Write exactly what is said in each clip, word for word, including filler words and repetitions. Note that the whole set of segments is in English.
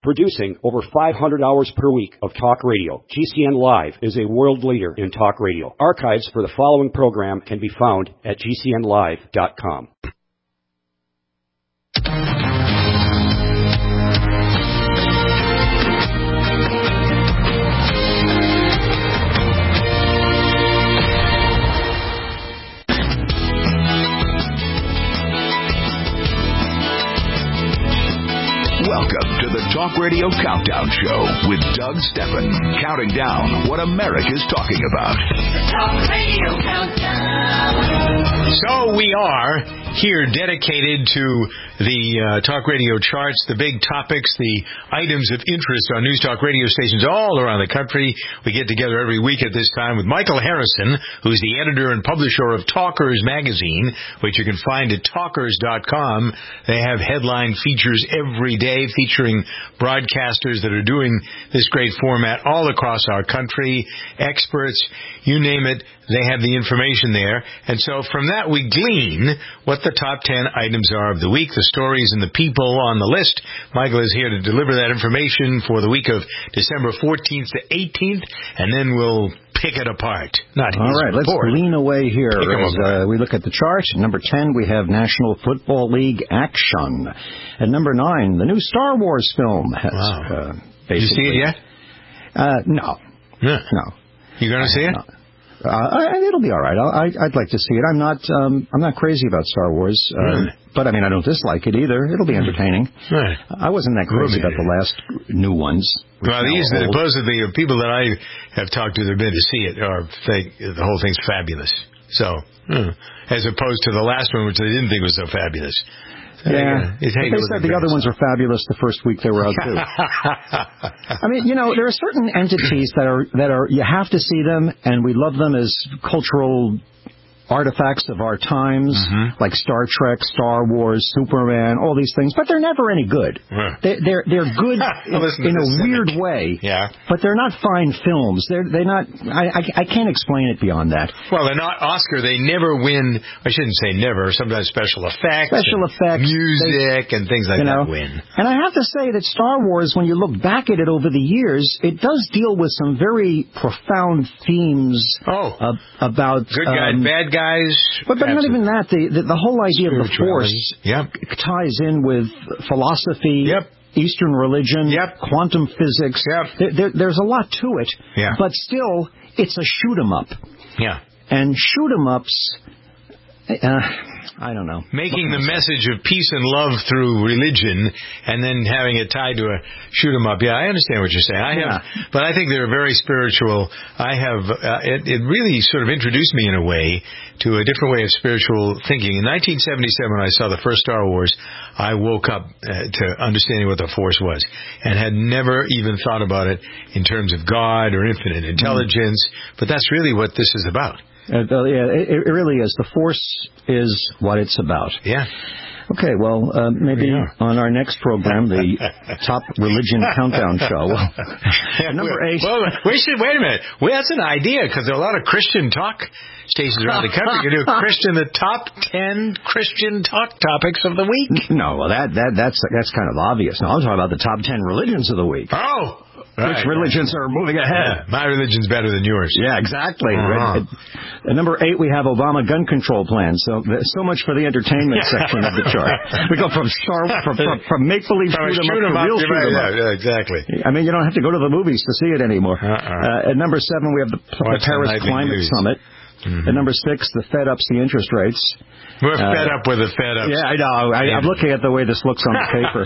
Producing over five hundred hours per week of talk radio, G C N Live is a world leader in talk radio. Archives for the following program can be found at G C N live dot com. Welcome to the Talk Radio Countdown Show with Doug Steffen, counting down what America's talking about. The Talk Radio Countdown. So we are here dedicated to the uh, talk radio charts, the big topics, the items of interest on news talk radio stations all around the country. We get together every week at this time with Michael Harrison, who's the editor and publisher of Talkers Magazine, which you can find at talkers dot com. They have headline features every day featuring broadcasters that are doing this great format all across our country, experts, you name it. They have the information there. And so from that, we glean what the top ten items are of the week, the stories and the people on the list. Michael is here to deliver that information for the week of December fourteenth to eighteenth, and then we'll pick it apart. Not his All right, report. let's glean away here Pick 'em as uh, we look at the chart. Number ten, we have National Football League action. At number nine, the new Star Wars film has Wow. uh, Did you see it yet? Uh, no. Yeah. No. You going to see it? No. Uh, I, it'll be all right. I, I'd like to see it. I'm not. Um, I'm not crazy about Star Wars, uh, Really? but I mean, I don't dislike it either. It'll be entertaining. Right. I wasn't that crazy about the last new ones. Well, these now the, old. supposedly the people that I have talked to that have been to see it are think the whole thing's fabulous. So, hmm, as opposed to the last one, which they didn't think was so fabulous. Yeah, It's but they said the other ones were fabulous the first week they were out too. I mean, you know, there are certain entities that are that are you have to see them, and we love them as cultural artifacts of our times, mm-hmm. like Star Trek, Star Wars, Superman, all these things. But they're never any good. Yeah. They, they're they're good in, in a weird way. Yeah. But they're not fine films. They're they're not. I, I I can't explain it beyond that. Well, they're not Oscar. They never win. I shouldn't say never. Sometimes special effects, Special and effects, music, they, and things like you know, that win. And I have to say that Star Wars, when you look back at it over the years, it does deal with some very profound themes. Oh, uh, about good guys, um, bad guys. But, but not even that. The, the the whole idea of the Force yep. ties in with philosophy. Yep. Eastern religion, yep. quantum physics. Yep. There, there, there's a lot to it. Yeah. But still, it's a shoot 'em up. Yeah. And shoot 'em ups. Uh, I don't know. Making the message of peace and love through religion and then having it tied to a shoot 'em up. Yeah, I understand what you're saying. I have, Yeah. but I think they're very spiritual. I have, uh, it, it really sort of introduced me in a way to a different way of spiritual thinking. In nineteen seventy-seven, when I saw the first Star Wars, I woke up uh, to understanding what the Force was and had never even thought about it in terms of God or infinite intelligence. Mm. But that's really what this is about. Uh, yeah, it, it really is. The Force is what it's about. Yeah. Okay, well, uh, maybe on our next program, the Top Religion Countdown Show. Number eight. Well, we should, wait a minute. Well, that's an idea, because there are a lot of Christian talk stations around the country. You can do a Christian, the top ten Christian talk topics of the week. No, well, that, that that's that's kind of obvious. No, I'm talking about the top ten religions of the week. Oh! Right. Which religions are moving ahead? Yeah, my religion's better than yours. Yeah, exactly. Uh-huh. At number eight, we have Obama gun control plan. So, so much for the entertainment section of the chart. We go from star from, from, from make believe shoot 'em up to real shoot 'em up. Yeah, exactly. I mean, you don't have to go to the movies to see it anymore. Uh-uh. Uh, at number seven, we have the, the Paris the Climate news. Summit. Mm-hmm. At number six, the Fed ups the interest rates. We're uh, fed up with the Fed ups. Yeah, I know. I, I'm looking at the way this looks on the paper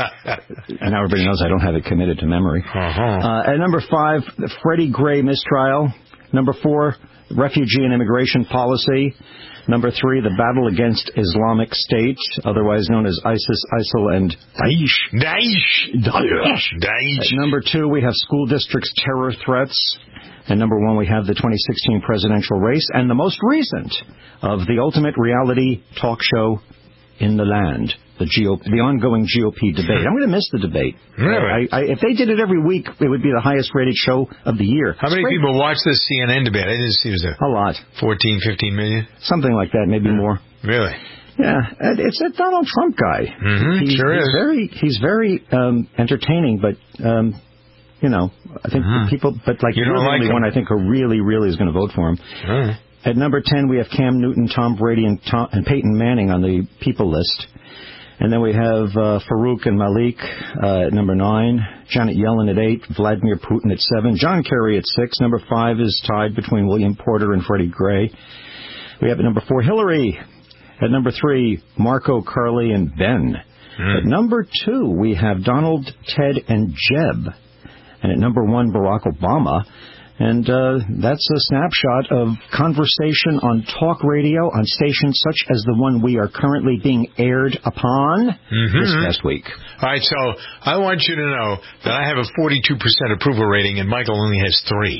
here. And now everybody knows I don't have it committed to memory. Uh-huh. Uh, at number five, the Freddie Gray mistrial. Number four, refugee and immigration policy. Number three, the battle against Islamic State, otherwise known as ISIS, ISIL, and Daesh. Daesh. Daesh. Daesh. At number two, we have school districts' terror threats. And number one, we have the twenty sixteen presidential race. And the most recent of the ultimate reality talk show in the land, the G O P, the ongoing G O P debate. I'm going to miss the debate. Really? I, I, if they did it every week, it would be the highest rated show of the year. How many Straight. people watch this C N N debate? I didn't see it was a, a lot. fourteen, fifteen million? Something like that, maybe more. Really? Yeah, it's a Donald Trump guy. Mm-hmm, he, sure he's is. Very, he's very um, entertaining, but, um, you know, I think Mm-hmm. people, but like, you you're don't the like only him. one I think who really, really is going to vote for him. Right. At number ten, we have Cam Newton, Tom Brady, and, Tom, and Peyton Manning on the people list. And then we have uh, Farouk and Malik uh, at number nine, Janet Yellen at eight, Vladimir Putin at seven, John Kerry at six. Number five is tied between William Porter and Freddie Gray. We have at number four, Hillary. At number three, Marco, Carly, and Ben. Mm. At number two, we have Donald, Ted, and Jeb. And at number one, Barack Obama. And uh, that's a snapshot of conversation on talk radio on stations such as the one we are currently being aired upon mm-hmm. this past week. All right, so I want you to know that I have a forty-two percent approval rating and Michael only has three.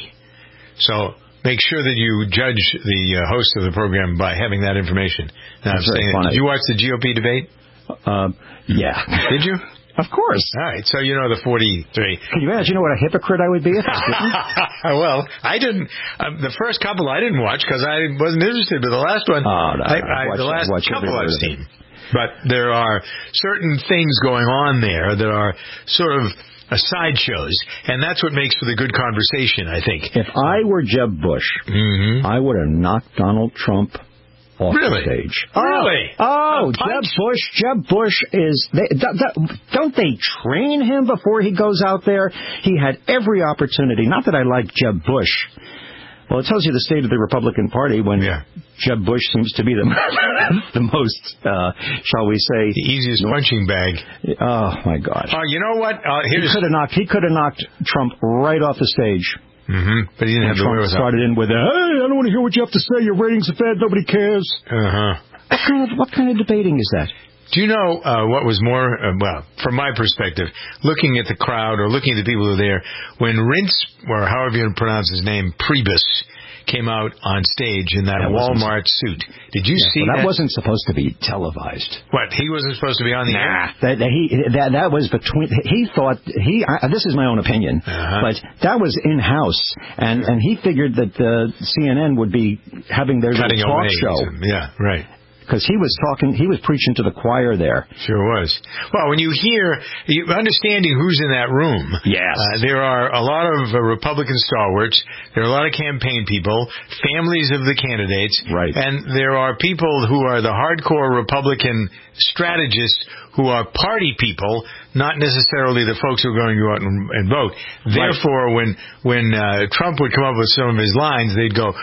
So make sure that you judge the uh, host of the program by having that information. Now, I'm saying, did you watch the G O P debate? Uh, yeah. Did you? Of course. All right, so you know the forty-three. Can you imagine what a hypocrite I would be if I didn't? Well, I didn't. Um, the first couple I didn't watch because I wasn't interested, but the last one, oh, no, I, I, watch, the last watch couple I've seen. But there are certain things going on there that are sort of uh, sideshows, and that's what makes for the good conversation, I think. If I were Jeb Bush, mm-hmm. I would have knocked Donald Trump off really? the stage. Really? Oh, oh Jeb Bush. Jeb Bush is. They, th- th- don't they train him before he goes out there? He had every opportunity. Not that I like Jeb Bush. Well, it tells you the state of the Republican Party when yeah. Jeb Bush seems to be the the most, uh, shall we say, the easiest punching bag. Oh my God! Oh, uh, you know what? Uh, here's... He could have knocked. He could have knocked Trump right off the stage. Mm-hmm. But he didn't and have the Trump started in with, "Hey, I don't want to hear what you have to say. Your ratings are bad. Nobody cares." Uh huh. What kind of what kind of debating is that? Do you know uh, what was more, uh, well, from my perspective, looking at the crowd or looking at the people who were there, when Rince, or however you pronounce his name, Priebus, came out on stage in that, that Walmart suit. Did you yeah, see well, that? That wasn't supposed to be televised. What? He wasn't supposed to be on the nah, air? That, that, he, that, that was between... He thought... he. I, this is my own opinion, uh-huh. but that was in-house, and, and he figured that the C N N would be having their Cutting little talk away. show. Yeah, right. Because he was talking, he was preaching to the choir there. Sure was. Well, when you hear, you, understanding who's in that room. Yes. Uh, there are a lot of uh, Republican stalwarts. There are a lot of campaign people, families of the candidates. Right. And there are people who are the hardcore Republican strategists who are party people, not necessarily the folks who are going to go out and, and vote. Right. Therefore, when when uh, Trump would come up with some of his lines, they'd go,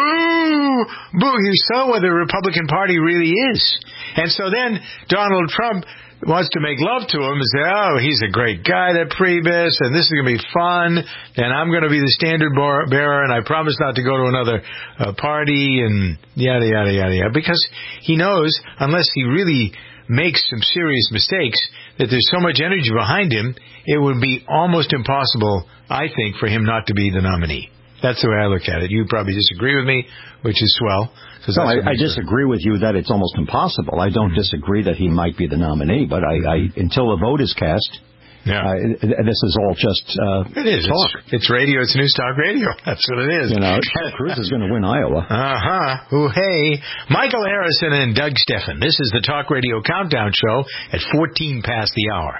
boo, boo. You saw what the Republican Party really is. And so then Donald Trump wants to make love to him and say, oh, he's a great guy, that Priebus, and this is going to be fun, and I'm going to be the standard bearer, and I promise not to go to another uh, party, and yada, yada, yada, yada. Because he knows, unless he really makes some serious mistakes, that there's so much energy behind him, it would be almost impossible, I think, for him not to be the nominee. That's the way I look at it. You probably disagree with me, which is swell. No, I, I disagree with you that it's almost impossible. I don't mm-hmm. disagree that he might be the nominee, but I, I until a vote is cast, yeah. uh, this is all just uh, it is. talk. It's, it's radio. It's News Talk Radio. That's what it is. You know, Ted Cruz is going to win Iowa. Uh-huh. Ooh, hey. Michael Harrison and Doug Steffen. This is the Talk Radio Countdown Show at fourteen past the hour.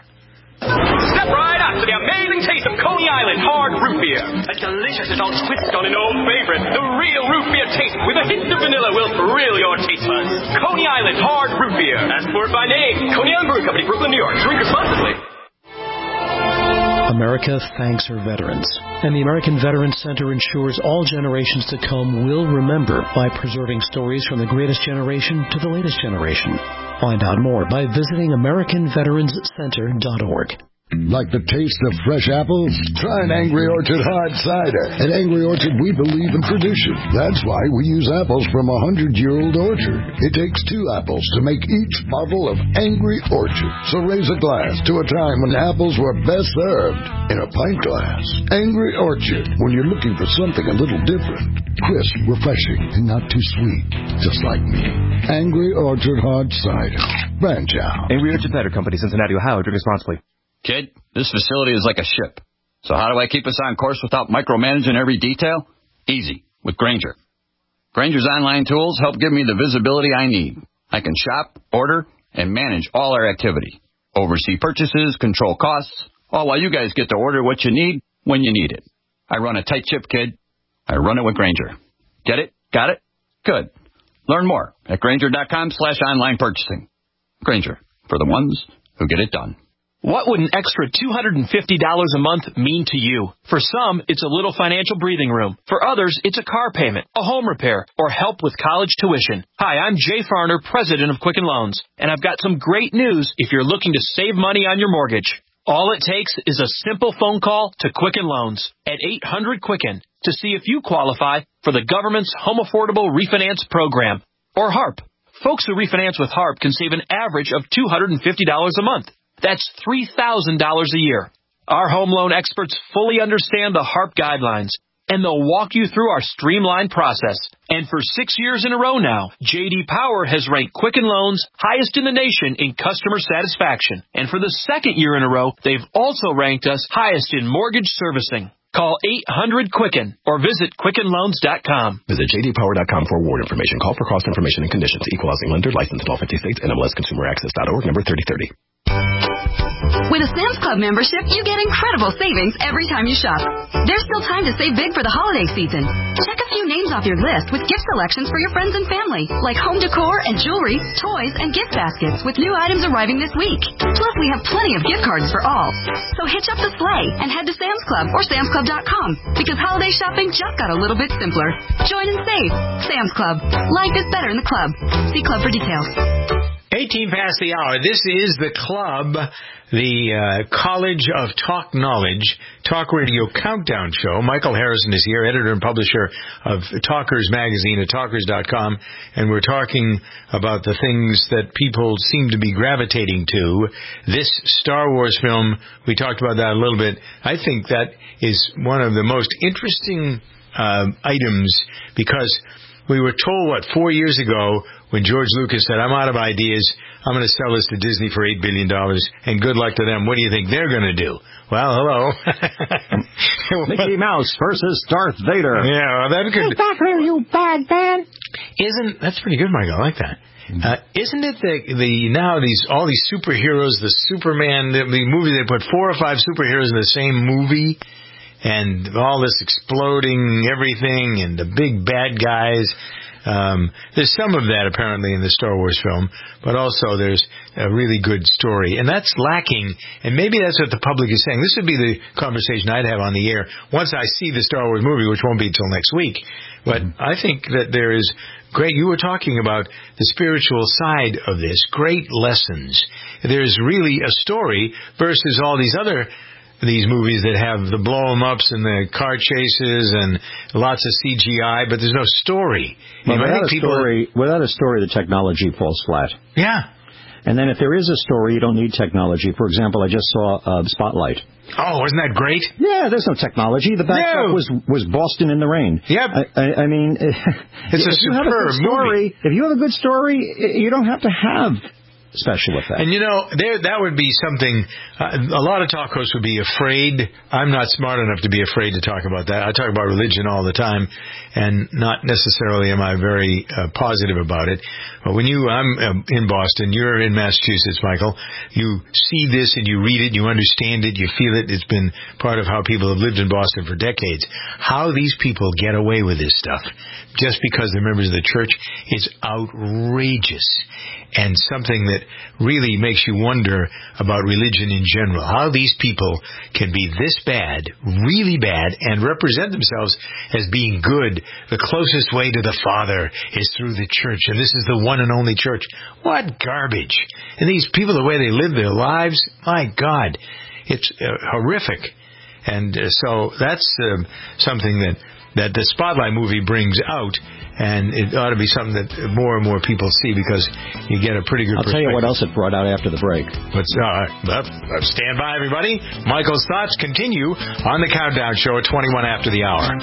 Step right up to the amazing taste of Coney Island hard root beer. A delicious adult twist on an old favorite. The real root beer taste with a hint of vanilla will thrill your taste buds. Coney Island hard root beer. Ask for it by name. Coney Island Brewing Company, Brooklyn, New York. Drink responsibly. America thanks her veterans, and the American Veterans Center ensures all generations to come will remember by preserving stories from the greatest generation to the latest generation. Find out more by visiting American Veterans Center dot org. Like the taste of fresh apples? Try an Angry Orchard hard cider. At Angry Orchard, we believe in tradition. That's why we use apples from a hundred-year-old orchard. It takes two apples to make each bottle of Angry Orchard. So raise a glass to a time when apples were best served in a pint glass. Angry Orchard, when you're looking for something a little different. Crisp, refreshing, and not too sweet. Just like me. Angry Orchard hard cider. Branch out. Angry Orchard Cider Company, Cincinnati, Ohio. Drink responsibly. Kid, this facility is like a ship. So how do I keep us on course without micromanaging every detail? Easy, with Grainger. Grainger's online tools help give me the visibility I need. I can shop, order, and manage all our activity. Oversee purchases, control costs, all while you guys get to order what you need when you need it. I run a tight ship, kid. I run it with Grainger. Get it? Got it? Good. Learn more at Grainger.com slash online purchasing. Grainger, for the ones who get it done. What would an extra two hundred fifty dollars a month mean to you? For some, it's a little financial breathing room. For others, it's a car payment, a home repair, or help with college tuition. Hi, I'm Jay Farner, president of Quicken Loans, and I've got some great news if you're looking to save money on your mortgage. All it takes is a simple phone call to Quicken Loans at eight hundred Quicken to see if you qualify for the government's Home Affordable Refinance Program, or HARP. Folks who refinance with HARP can save an average of two hundred fifty dollars a month. That's three thousand dollars a year. Our home loan experts fully understand the HARP guidelines, and they'll walk you through our streamlined process. And for six years in a row now, J D Power has ranked Quicken Loans highest in the nation in customer satisfaction. And for the second year in a row, they've also ranked us highest in mortgage servicing. Call eight hundred Quicken or visit Quicken Loans dot com. Visit J D Power dot com for award information. Call for cost information and conditions. Equal housing lender. Licensed in all fifty states. N M L S Consumer Access dot org. Number thirty thirty. With a Sam's Club membership, you get incredible savings every time you shop. There's still time to save big for the holiday season. Check a few names off your list with gift selections for your friends and family, like home decor and jewelry, toys, and gift baskets with new items arriving this week. Plus, we have plenty of gift cards for all. So hitch up the sleigh and head to Sam's Club or Sam's Club dot com because holiday shopping just got a little bit simpler. Join and save. Sam's Club. Life is better in the club. See club for details. eighteen past the hour. This is the club, the uh, College of Talk Knowledge Talk Radio Countdown Show. Michael Harrison is here, editor and publisher of Talkers Magazine at Talkers dot com, and we're talking about the things that people seem to be gravitating to. This Star Wars film, we talked about that a little bit. I think that is one of the most interesting uh, items because we were told, what, four years ago when George Lucas said, I'm out of ideas, I'm going to sell this to Disney for eight billion dollars, and good luck to them. What do you think they're going to do? Well, hello. Mickey Mouse versus Darth Vader. Yeah, well, that could... Hey, back here, you bad man. Isn't... That's pretty good, Michael. I like that. Uh, isn't it the, the now these all these superheroes, the Superman, the, the movie, they put four or five superheroes in the same movie, and all this exploding everything, and the big bad guys. Um, there's some of that apparently in the Star Wars film, but also there's a really good story, and that's lacking. And maybe that's what the public is saying. This would be the conversation I'd have on the air once I see the Star Wars movie, which won't be till next week. But mm-hmm. I think that there is great. You were talking about the spiritual side of this. Great lessons. There's really a story versus all these other. These movies that have the blow-em-ups and the car chases and lots of C G I, but there's no story. Well, without, a story are... without a story, the technology falls flat. Yeah. And then if there is a story, you don't need technology. For example, I just saw uh, Spotlight. Oh, wasn't that great? Yeah, there's no technology. The backdrop no. was was Boston in the rain. Yep. I, I, I mean, it's if a you have a good story, movie. If you have a good story, you don't have to have special effects. And you know, there that would be something. Uh, a lot of talk hosts would be afraid. I'm not smart enough to be afraid to talk about that. I talk about religion all the time, and not necessarily am I very uh, positive about it. But when you, I'm uh, in Boston, you're in Massachusetts, Michael. You see this and you read it, you understand it, you feel it. It's been part of how people have lived in Boston for decades. How these people get away with this stuff, just because they're members of the church, is outrageous. And something that really makes you wonder about religion in general. How these people can be this bad, really bad, and represent themselves as being good. The closest way to the Father is through the church, and this is the one and only church. What garbage. And these people, the way they live their lives, my God, it's uh, horrific. And uh, so that's uh, something that that the Spotlight movie brings out, and it ought to be something that more and more people see because you get a pretty good I'll perspective. tell you what else it brought out after the break. Let's uh, stand by, everybody. Michael's thoughts continue on the Countdown Show at twenty-one after the hour.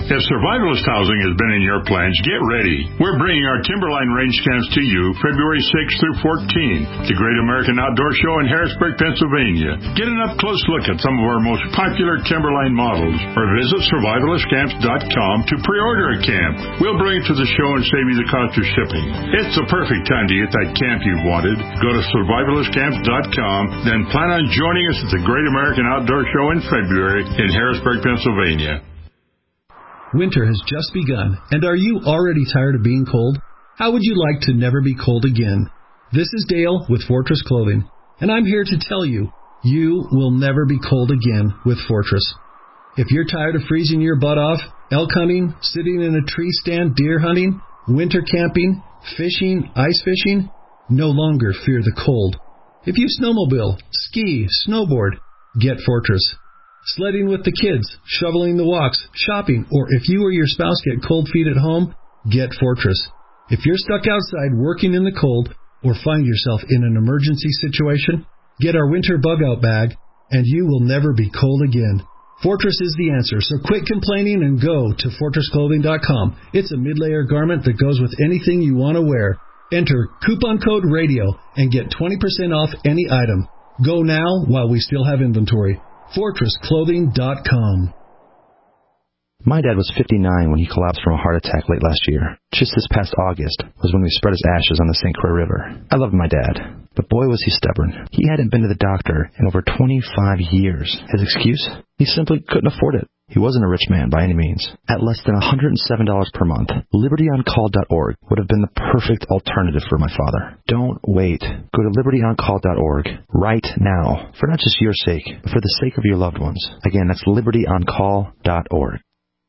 If survivalist housing has been in your plans, get ready. We're bringing our Timberline range camps to you February sixth through fourteenth, the Great American Outdoor Show in Harrisburg, Pennsylvania. Get an up-close look at some of our most popular Timberline models, or visit survivalist camps dot com to pre-order a camp. We'll bring it to the show and save you the cost of shipping. It's the perfect time to get that camp you've wanted. Go to survivalist camps dot com, then plan on joining us at the Great American Outdoor Show in February in Harrisburg, Pennsylvania. Winter has just begun, and are you already tired of being cold? How would you like to never be cold again? This is Dale with Fortress Clothing, and I'm here to tell you, you will never be cold again with Fortress. If you're tired of freezing your butt off, elk hunting, sitting in a tree stand, deer hunting, winter camping, fishing, ice fishing, no longer fear the cold. If you snowmobile, ski, snowboard, get Fortress. Sledding with the kids, shoveling the walks, shopping, or if you or your spouse get cold feet at home, get Fortress. If you're stuck outside working in the cold or find yourself in an emergency situation, get our winter bug-out bag, and you will never be cold again. Fortress is the answer, so quit complaining and go to fortress clothing dot com. It's a mid-layer garment that goes with anything you want to wear. Enter coupon code RADIO and get twenty percent off any item. Go now while we still have inventory. fortress clothing dot com. My dad was fifty-nine when he collapsed from a heart attack late last year. Just this past August was when we spread his ashes on the Saint Croix River. I loved my dad, but boy was he stubborn. He hadn't been to the doctor in over twenty-five years. His excuse? He simply couldn't afford it. He wasn't a rich man by any means. At less than one hundred seven dollars per month, liberty on call dot org would have been the perfect alternative for my father. Don't wait. Go to liberty on call dot org right now, for not just your sake, but for the sake of your loved ones. Again, that's liberty on call dot org.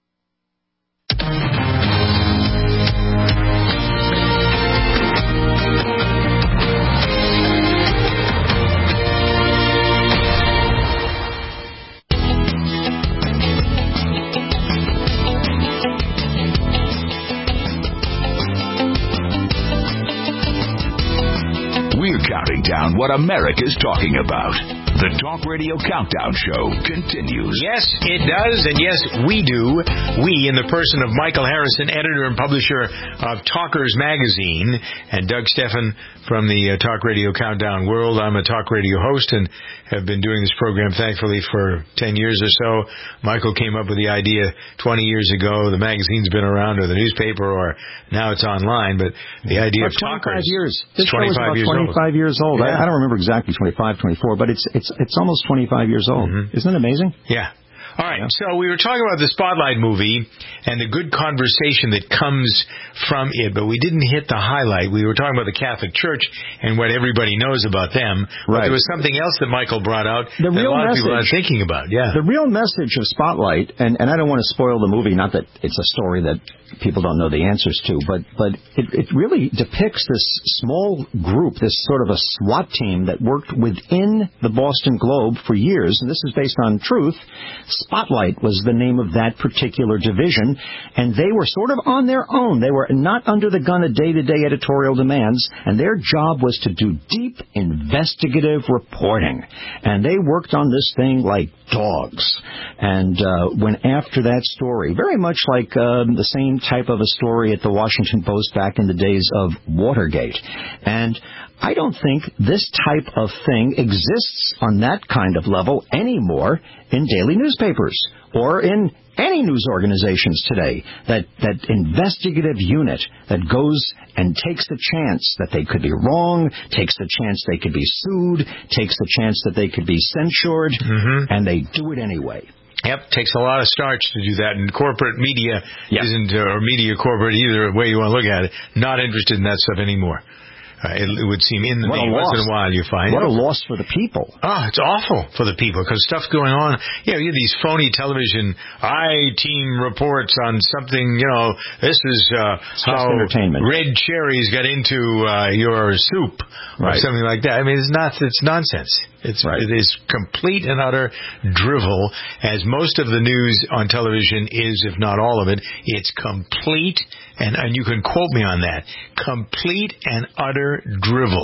We're counting down what America's talking about. The Talk Radio Countdown Show continues. Yes, it does, and yes, we do. We, in the person of Michael Harrison, editor and publisher of Talkers Magazine, and Doug Steffen from the uh, Talk Radio Countdown world. I'm a talk radio host and have been doing this program, thankfully, for ten years or so. Michael came up with the idea twenty years ago. The magazine's been around, or the newspaper, or now it's online, but the idea about of Talkers... twenty-five years. This show is about years twenty-five old. years old. Yeah. I, I don't remember exactly twenty-five, twenty-four, but it's it's it's almost twenty-five years old. Mm-hmm. Isn't it amazing? Yeah. All right, so we were talking about the Spotlight movie and the good conversation that comes from it, but we didn't hit the highlight. We were talking about the Catholic Church and what everybody knows about them. But Right. there was something else that Michael brought out The that real a lot message, of people are thinking about. Yeah. The real message of Spotlight, and, and I don't want to spoil the movie, not that it's a story that people don't know the answers to, but, but it, it really depicts this small group, this sort of a SWAT team that worked within the Boston Globe for years, and this is based on truth. Spotlight was the name of that particular division, and they were sort of on their own. They were not under the gun of day-to-day editorial demands, and their job was to do deep investigative reporting. And they worked on this thing like dogs, and uh, went after that story, very much like um, the same type of a story at the Washington Post back in the days of Watergate. And I don't think this type of thing exists on that kind of level anymore in daily newspapers or in any news organizations today. That that investigative unit that goes and takes the chance that they could be wrong, takes the chance they could be sued, takes the chance that they could be censured, mm-hmm. and they do it anyway. Yep, takes a lot of starch to do that, and corporate media yep. isn't, uh, or media corporate, either way you want to look at it, not interested in that stuff anymore. Uh, it, it would seem in the what name. Once in a while you find What it. a loss for the people. Oh, it's awful for the people because stuff's going on. You know, you have these phony television I-team reports on something, you know, this is uh, how entertainment. red cherries got into uh, your soup or right. something like that. I mean, it's not, it's nonsense. It's, right. It is complete and utter drivel, as most of the news on television is, if not all of it. It's complete, and, and you can quote me on that, complete and utter drivel.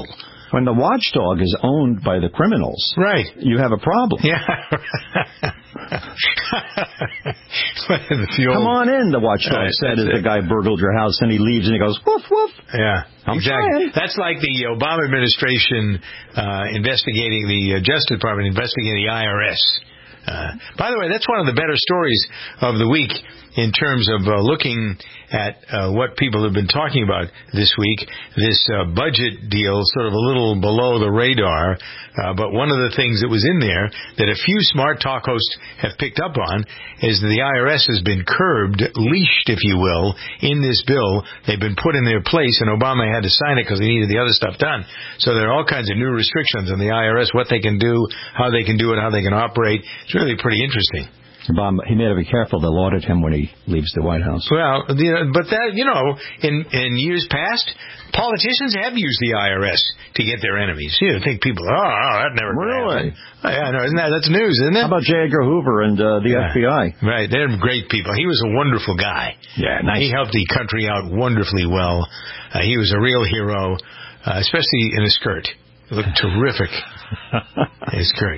When the watchdog is owned by the criminals, right, you have a problem. Yeah. Come on in, the watchdog right, said as it. the guy burgled your house, and he leaves and he goes, woof, woof. Yeah, I'm exactly. trying. That's like the Obama administration uh, investigating the uh, Justice Department, investigating the I R S. Uh, by the way, that's one of the better stories of the week in terms of uh, looking at uh, what people have been talking about this week. This uh, budget deal, sort of a little below the radar, uh, but one of the things that was in there that a few smart talk hosts have picked up on is that the I R S has been curbed, leashed, if you will, in this bill. They've been put in their place, and Obama had to sign it because he needed the other stuff done. So there are all kinds of new restrictions on the I R S, what they can do, how they can do it, how they can operate. It's really pretty interesting. Obama, he may have to be careful. They'll audit him when he leaves the White House. Well, the, but that, you know, in, in years past, politicians have used the I R S to get their enemies. You think people, oh, oh that never really? Oh, yeah, no, isn't that, that's news, isn't it? How about J. Edgar Hoover and uh, the yeah. F B I? Right, they're great people. He was a wonderful guy. Yeah, nice. He helped the country out wonderfully well. Uh, he was a real hero, uh, especially in a skirt. He looked terrific. His skirt.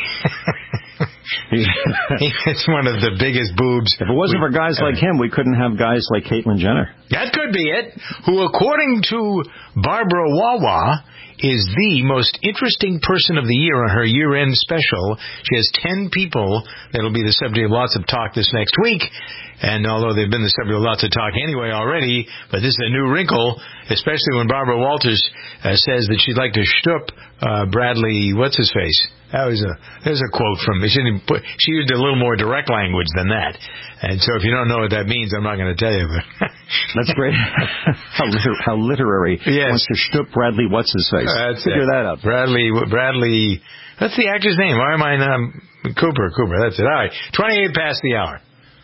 It's one of the biggest boobs. If it wasn't for guys like him, we couldn't have guys like Caitlyn Jenner. That could be it. Who, according to Barbara Wawa, is the most interesting person of the year on her year-end special. She has ten people that will be the subject of lots of talk this next week. And although they've been the subject of lots of talk anyway already, but this is a new wrinkle, especially when Barbara Walters uh, says that she'd like to shtup uh, Bradley, what's his face? That was a there's a quote from she didn't put, she used a little more direct language than that. And so if you don't know what that means, I'm not going to tell you. But that's great. how, liter- how literary. Yes. Wants to shtup Bradley, what's his face? Uh, that's Figure it. that out. Bradley, Bradley, that's the actor's name. Why am I not? Cooper, Cooper, that's it. All right, twenty-eight past the hour.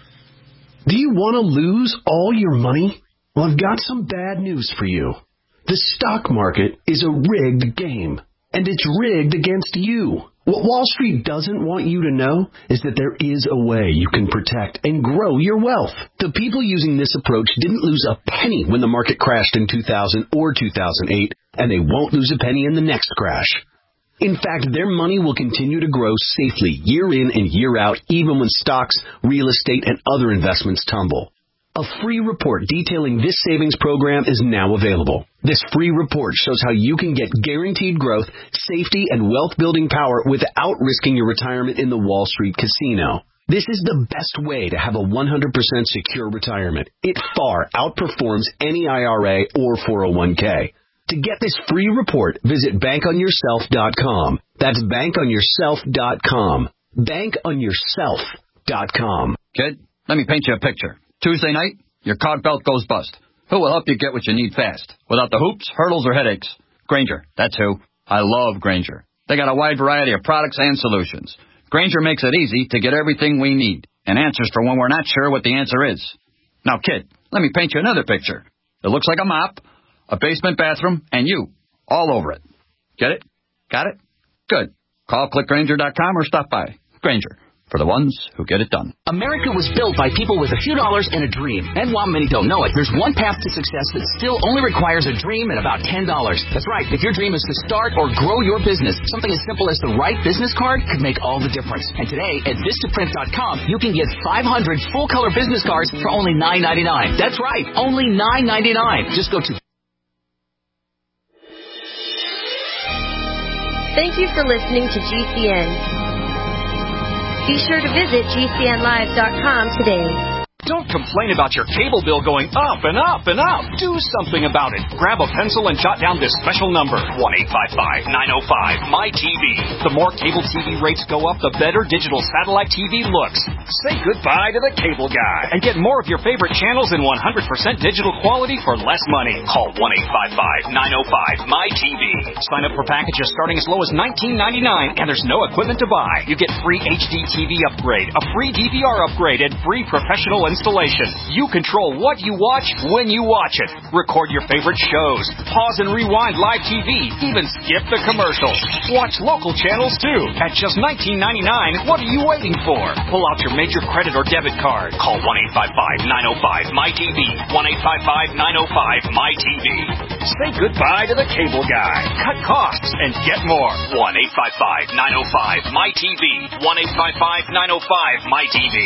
Do you want to lose all your money? Well, I've got some bad news for you. The stock market is a rigged game, and it's rigged against you. What Wall Street doesn't want you to know is that there is a way you can protect and grow your wealth. The people using this approach didn't lose a penny when the market crashed in two thousand or two thousand eight, and they won't lose a penny in the next crash. In fact, their money will continue to grow safely year in and year out, even when stocks, real estate, and other investments tumble. A free report detailing this savings program is now available. This free report shows how you can get guaranteed growth, safety, and wealth-building power without risking your retirement in the Wall Street casino. This is the best way to have a one hundred percent secure retirement. It far outperforms any I R A or four oh one k. To get this free report, visit bank on yourself dot com. That's bank on yourself dot com. bank on yourself dot com. Kid, let me paint you a picture. Tuesday night, your cog belt goes bust. Who will help you get what you need fast, without the hoops, hurdles, or headaches? Grainger, that's who. I love Grainger. They got a wide variety of products and solutions. Grainger makes it easy to get everything we need, and answers for when we're not sure what the answer is. Now, kid, let me paint you another picture. It looks like a mop, a basement bathroom, and you, all over it. Get it? Got it? Good. Call click grainger dot com or stop by. Grainger, for the ones who get it done. America was built by people with a few dollars and a dream. And while many don't know it, there's one path to success that still only requires a dream and about ten dollars. That's right. If your dream is to start or grow your business, something as simple as the right business card could make all the difference. And today at Vistaprint dot com, you can get five hundred full-color business cards for only nine ninety-nine. That's right. Only nine ninety-nine. Just go to... Thank you for listening to G C N. Be sure to visit G C N live dot com today. Don't complain about your cable bill going up and up and up. Do something about it. Grab a pencil and jot down this special number, one eight five five, nine oh five, M Y T V. The more cable T V rates go up, the better digital satellite T V looks. Say goodbye to the cable guy and get more of your favorite channels in one hundred percent digital quality for less money. Call one eight five five, nine oh five, M Y T V. Sign up for packages starting as low as nineteen ninety-nine, and there's no equipment to buy. You get free H D T V upgrade, a free D V R upgrade, and free professional installation. You control what you watch when you watch it. Record your favorite shows. Pause and rewind live T V. Even skip the commercials. Watch local channels too. At just nineteen ninety-nine dollars, what are you waiting for? Pull out your major credit or debit card. Call one eight five five, nine oh five, M Y T V. one eight five five, nine oh five, M Y T V. Say goodbye to the cable guy. Cut costs and get more. one eight five five, nine oh five, M Y T V. one eight five five, nine oh five, M Y T V.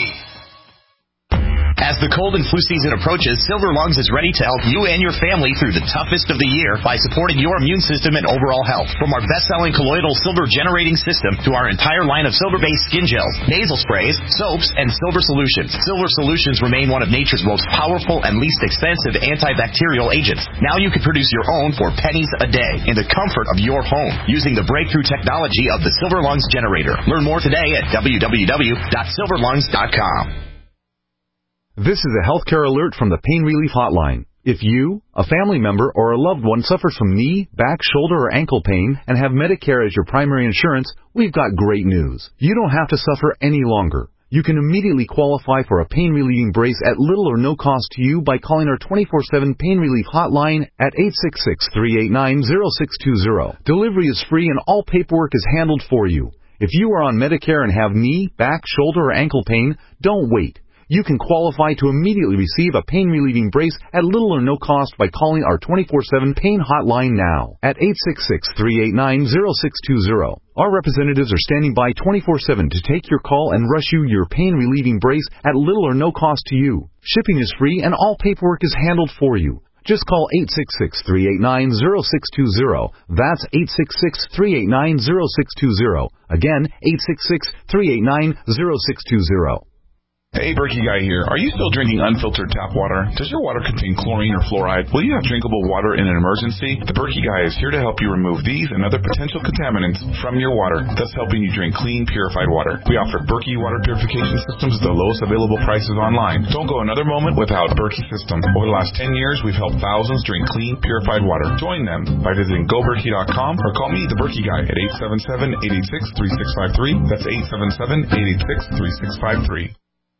As the cold and flu season approaches, Silver Lungs is ready to help you and your family through the toughest of the year by supporting your immune system and overall health. From our best-selling colloidal silver generating system to our entire line of silver-based skin gels, nasal sprays, soaps, and silver solutions. Silver solutions remain one of nature's most powerful and least expensive antibacterial agents. Now you can produce your own for pennies a day in the comfort of your home using the breakthrough technology of the Silver Lungs generator. Learn more today at w w w dot silver lungs dot com. This is a healthcare alert from the Pain Relief Hotline. If you, a family member, or a loved one suffers from knee, back, shoulder, or ankle pain and have Medicare as your primary insurance, we've got great news. You don't have to suffer any longer. You can immediately qualify for a pain-relieving brace at little or no cost to you by calling our twenty-four seven Pain Relief Hotline at eight six six, three eight nine, zero six two zero. Delivery is free and all paperwork is handled for you. If you are on Medicare and have knee, back, shoulder, or ankle pain, don't wait. You can qualify to immediately receive a pain-relieving brace at little or no cost by calling our twenty-four seven Pain Hotline now at eight six six, three eight nine, zero six two zero. Our representatives are standing by twenty-four seven to take your call and rush you your pain-relieving brace at little or no cost to you. Shipping is free and all paperwork is handled for you. Just call eight six six, three eight nine, zero six two zero. That's eight six six, three eight nine, zero six two zero. Again, eight six six, three eight nine, zero six two zero. Hey, Berkey Guy here. Are you still drinking unfiltered tap water? Does your water contain chlorine or fluoride? Will you have drinkable water in an emergency? The Berkey Guy is here to help you remove these and other potential contaminants from your water, thus helping you drink clean, purified water. We offer Berkey water purification systems at the lowest available prices online. Don't go another moment without Berkey system. Over the last ten years, we've helped thousands drink clean, purified water. Join them by visiting go berkey dot com or call me, the Berkey Guy, at eight seven seven, eight eight six, three six five three. That's eight seven seven, eight eight six, three six five three.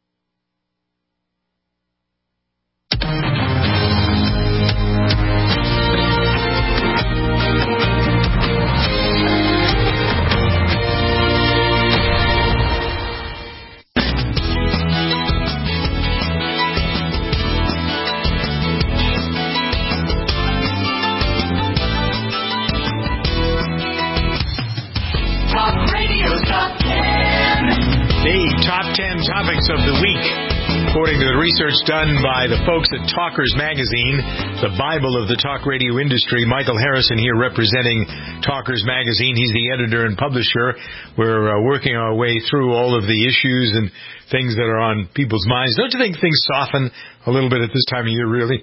Topics of the week, according to the research done by the folks at Talkers Magazine, the Bible of the talk radio industry. Michael Harrison here representing Talkers Magazine. He's the editor and publisher. We're uh, working our way through all of the issues and things that are on people's minds. Don't you think things soften a little bit at this time of year, really?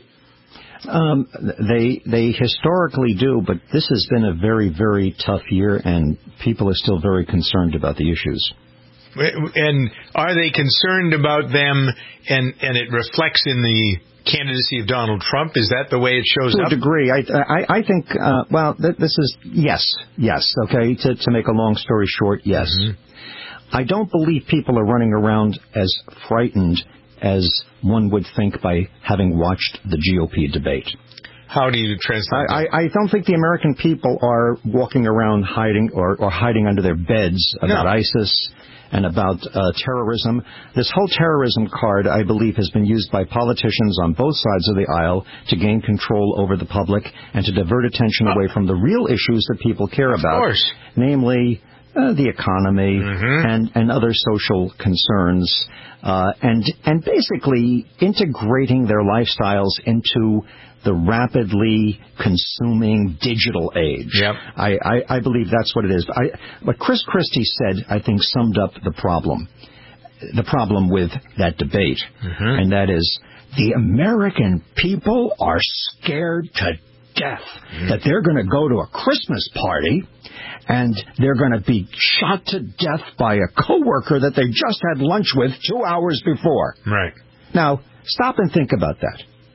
Um, they they historically do, but this has been a very, very tough year, and people are still very concerned about the issues. And are they concerned about them, and, and it reflects in the candidacy of Donald Trump? Is that the way it shows up? To up? a degree. I, I, I think, uh, well, th- this is, yes, yes, okay, to, to make a long story short, yes. Mm-hmm. I don't believe people are running around as frightened as one would think by having watched the G O P debate. How do you translate I, I, I don't think the American people are walking around hiding or, or hiding under their beds about no. ISIS and about uh, terrorism. This whole terrorism card, I believe, has been used by politicians on both sides of the aisle to gain control over the public and to divert attention away from the real issues that people care of about, course. namely uh, the economy mm-hmm. and, and other social concerns, uh, and and basically integrating their lifestyles into the rapidly consuming digital age. Yep. I, I, I believe that's what it is. I, what Chris Christie said, I think, summed up the problem, the problem with that debate, mm-hmm. and that is the American people are scared to death mm-hmm. that they're going to go to a Christmas party and they're going to be shot to death by a coworker that they just had lunch with two hours before. Right. Now, stop and think about that.